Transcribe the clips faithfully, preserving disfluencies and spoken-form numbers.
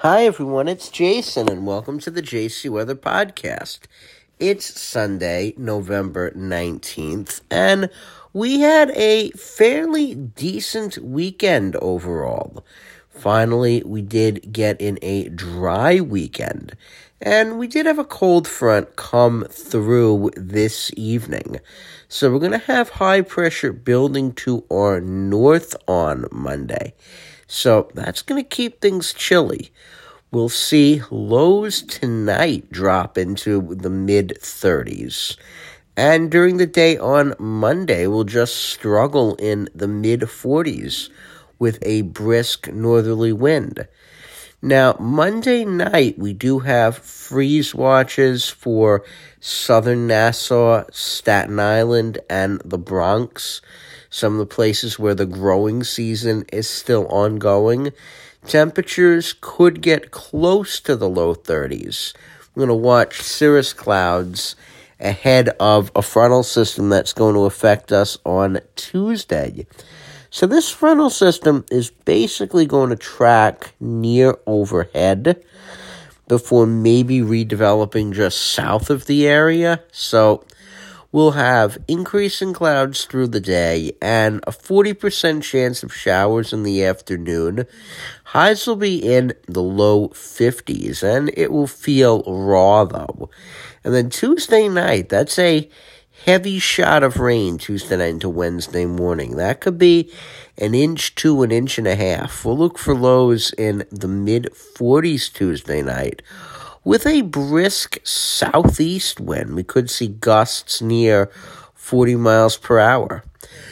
Hi everyone, it's Jason and welcome to the J C Weather Podcast. It's Sunday, November nineteenth, and we had a fairly decent weekend overall. Finally, we did get in a dry weekend, and we did have a cold front come through this evening. So we're going to have high pressure building to our north on Monday. So that's going to keep things chilly. We'll see lows tonight drop into the mid-thirties. And during the day on Monday, we'll just struggle in the mid-forties with a brisk northerly wind. Now, Monday night, we do have freeze watches for southern Nassau, Staten Island, and the Bronx. Some of the places where the growing season is still ongoing. Temperatures could get close to the low thirties. We're going to watch cirrus clouds ahead of a frontal system that's going to affect us on Tuesday. So this frontal system is basically going to track near overhead before maybe redeveloping just south of the area. So we'll have increasing clouds through the day and a forty percent chance of showers in the afternoon. Highs will be in the low fifties, and it will feel raw, though. And then Tuesday night, that's a heavy shot of rain Tuesday night into Wednesday morning. That could be an inch to an inch and a half. We'll look for lows in the mid-forties Tuesday night. With a brisk southeast wind, we could see gusts near forty miles per hour.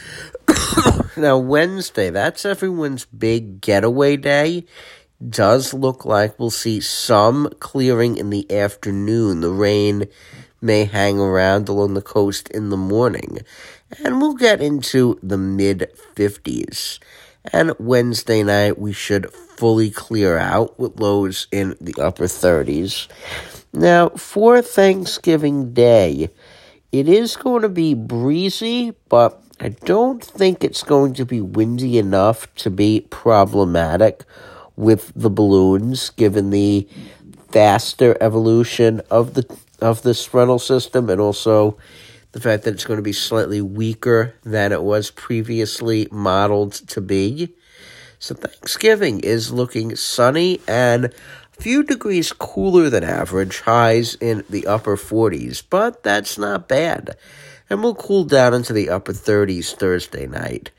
Now, Wednesday, that's everyone's big getaway day. Does look like we'll see some clearing in the afternoon. The rain may hang around along the coast in the morning. And we'll get into the mid-fifties. And Wednesday night, we should fully clear out with lows in the upper thirties. Now, for Thanksgiving Day, it is going to be breezy, but I don't think it's going to be windy enough to be problematic with the balloons, given the faster evolution of the of this frontal system, and also the fact that it's going to be slightly weaker than it was previously modeled to be. So Thanksgiving is looking sunny and a few degrees cooler than average, highs in the upper forties, but that's not bad. And we'll cool down into the upper thirties Thursday night.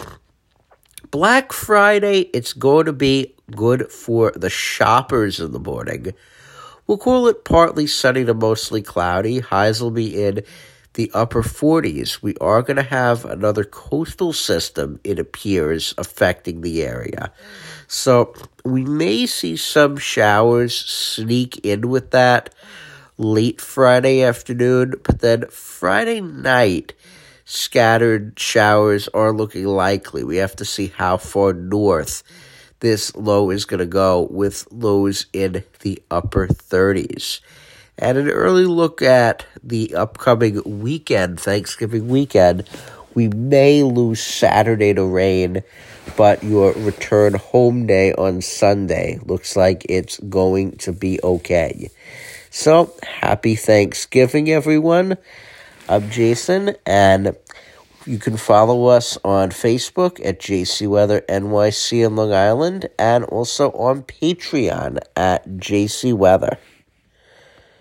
Black Friday, it's going to be good for the shoppers in the morning. We'll call it partly sunny to mostly cloudy. Highs will be in the upper forties. We are going to have another coastal system, it appears, affecting the area. So we may see some showers sneak in with that late Friday afternoon, but then Friday night, scattered showers are looking likely. We have to see how far north this low is going to go, with lows in the upper thirties. And an early look at the upcoming weekend, Thanksgiving weekend, we may lose Saturday to rain, but your return home day on Sunday looks like it's going to be okay. So, happy Thanksgiving, everyone. I'm Jason, and you can follow us on Facebook at J C Weather N Y C in Long Island, and also on Patreon at J C Weather.